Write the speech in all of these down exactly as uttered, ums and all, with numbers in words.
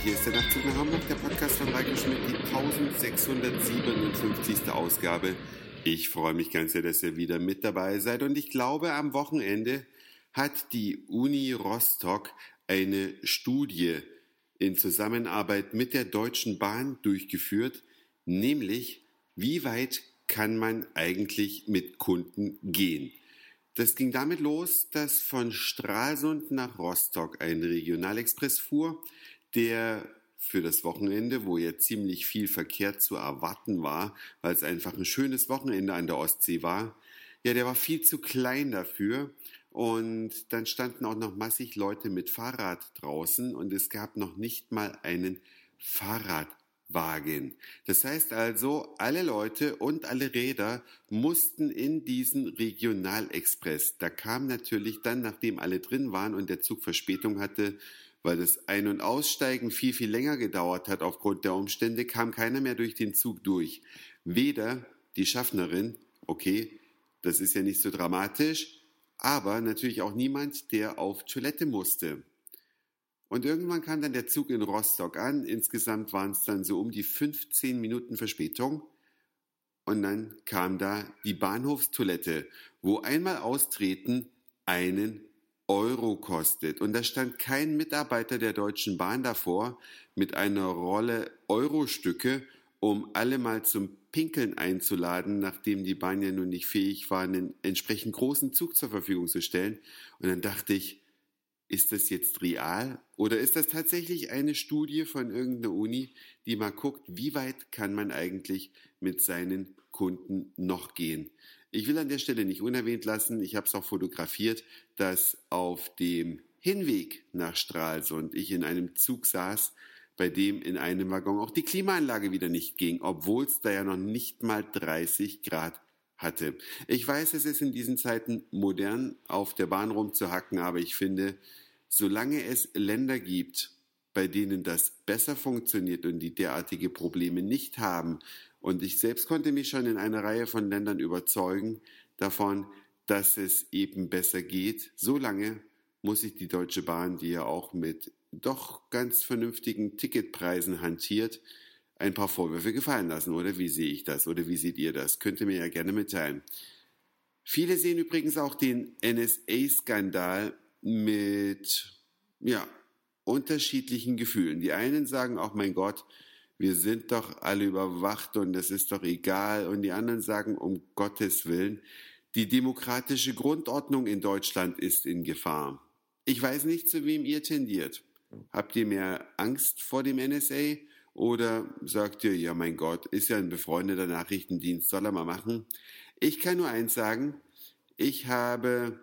hier ist der Nachtzug nach Hamburg, der Podcast von Reiko Schmidt, die eintausendsechshundertsiebenundfünfzigste Ausgabe. Ich freue mich ganz sehr, dass ihr wieder mit dabei seid und ich glaube, am Wochenende hat die Uni Rostock eine Studie in Zusammenarbeit mit der Deutschen Bahn durchgeführt, nämlich wie weit kann man eigentlich mit Kunden gehen. Das ging damit los, dass von Stralsund nach Rostock ein Regionalexpress fuhr, der für das Wochenende, wo ja ziemlich viel Verkehr zu erwarten war, weil es einfach ein schönes Wochenende an der Ostsee war, ja, der war viel zu klein dafür und dann standen auch noch massig Leute mit Fahrrad draußen und es gab noch nicht mal einen Fahrradwagen. Das heißt also, alle Leute und alle Räder mussten in diesen Regionalexpress. Da kam natürlich dann, nachdem alle drin waren und der Zug Verspätung hatte, weil das Ein- und Aussteigen viel, viel länger gedauert hat aufgrund der Umstände, kam keiner mehr durch den Zug durch. Weder die Schaffnerin, okay, das ist ja nicht so dramatisch, aber natürlich auch niemand, der auf Toilette musste. Und irgendwann kam dann der Zug in Rostock an. Insgesamt waren es dann so um die fünfzehn Minuten Verspätung. Und dann kam da die Bahnhofstoilette, wo einmal austreten einen Euro kostet. Und da stand kein Mitarbeiter der Deutschen Bahn davor mit einer Rolle Eurostücke, um alle mal zum Pinkeln einzuladen, nachdem die Bahn ja nun nicht fähig war, einen entsprechend großen Zug zur Verfügung zu stellen. Und dann dachte ich, ist das jetzt real oder ist das tatsächlich eine Studie von irgendeiner Uni, die mal guckt, wie weit kann man eigentlich mit seinen Kunden noch gehen? Ich will an der Stelle nicht unerwähnt lassen, ich habe es auch fotografiert, dass auf dem Hinweg nach Stralsund ich in einem Zug saß, bei dem in einem Waggon auch die Klimaanlage wieder nicht ging, obwohl es da ja noch nicht mal dreißig Grad hatte. Ich weiß, es ist in diesen Zeiten modern, auf der Bahn rumzuhacken, aber ich finde, solange es Länder gibt, bei denen das besser funktioniert und die derartige Probleme nicht haben, und ich selbst konnte mich schon in einer Reihe von Ländern überzeugen davon, dass es eben besser geht, solange muss sich die Deutsche Bahn, die ja auch mit doch ganz vernünftigen Ticketpreisen hantiert, ein paar Vorwürfe gefallen lassen, oder wie sehe ich das, oder wie seht ihr das? Könnt ihr mir ja gerne mitteilen. Viele sehen übrigens auch den N S A-Skandal mit, ja, unterschiedlichen Gefühlen. Die einen sagen auch, mein Gott, wir sind doch alle überwacht und das ist doch egal. Und die anderen sagen, um Gottes Willen, die demokratische Grundordnung in Deutschland ist in Gefahr. Ich weiß nicht, zu wem ihr tendiert. Habt ihr mehr Angst vor dem N S A? Oder sagt ihr, ja mein Gott, ist ja ein befreundeter Nachrichtendienst, soll er mal machen? Ich kann nur eins sagen, ich habe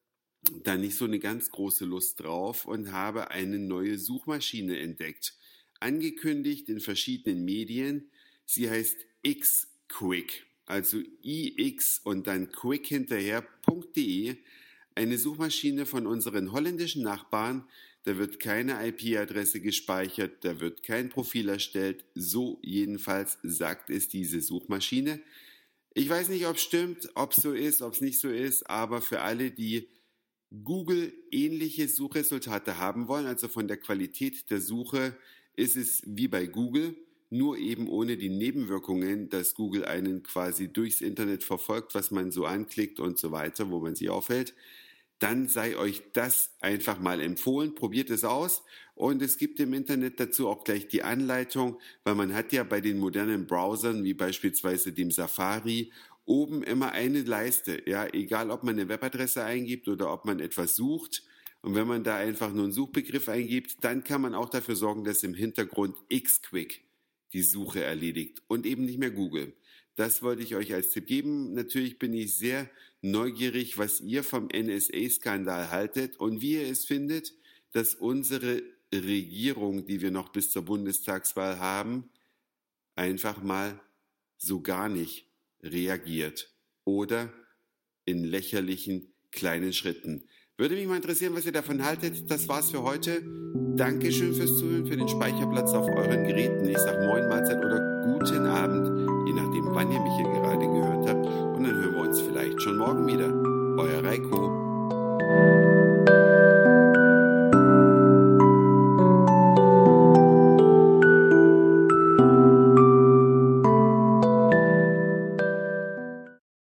da nicht so eine ganz große Lust drauf und habe eine neue Suchmaschine entdeckt. Angekündigt in verschiedenen Medien, sie heißt X-Quick, also I X und dann quick hinterher punkt de, eine Suchmaschine von unseren holländischen Nachbarn. Da wird keine I P-Adresse gespeichert, da wird kein Profil erstellt, so jedenfalls sagt es diese Suchmaschine. Ich weiß nicht, ob es stimmt, ob es so ist, ob es nicht so ist, aber für alle, die Google-ähnliche Suchresultate haben wollen, also von der Qualität der Suche, ist es wie bei Google, nur eben ohne die Nebenwirkungen, dass Google einen quasi durchs Internet verfolgt, was man so anklickt und so weiter, wo man sich aufhält. Dann sei euch das einfach mal empfohlen, probiert es aus und es gibt im Internet dazu auch gleich die Anleitung, weil man hat ja bei den modernen Browsern, wie beispielsweise dem Safari, oben immer eine Leiste, ja, egal ob man eine Webadresse eingibt oder ob man etwas sucht und wenn man da einfach nur einen Suchbegriff eingibt, dann kann man auch dafür sorgen, dass im Hintergrund X-Quick die Suche erledigt und eben nicht mehr Google. Das wollte ich euch als Tipp geben. Natürlich bin ich sehr neugierig, was ihr vom N S A-Skandal haltet und wie ihr es findet, dass unsere Regierung, die wir noch bis zur Bundestagswahl haben, einfach mal so gar nicht reagiert oder in lächerlichen kleinen Schritten. Würde mich mal interessieren, was ihr davon haltet. Das war's für heute. Dankeschön fürs Zuhören, für den Speicherplatz auf euren Geräten. Ich sage Moin, Mahlzeit oder guten Abend, je nachdem, wann ihr mich hier gerade gehört habt. Und dann hören wir uns vielleicht schon morgen wieder. Euer Reiko.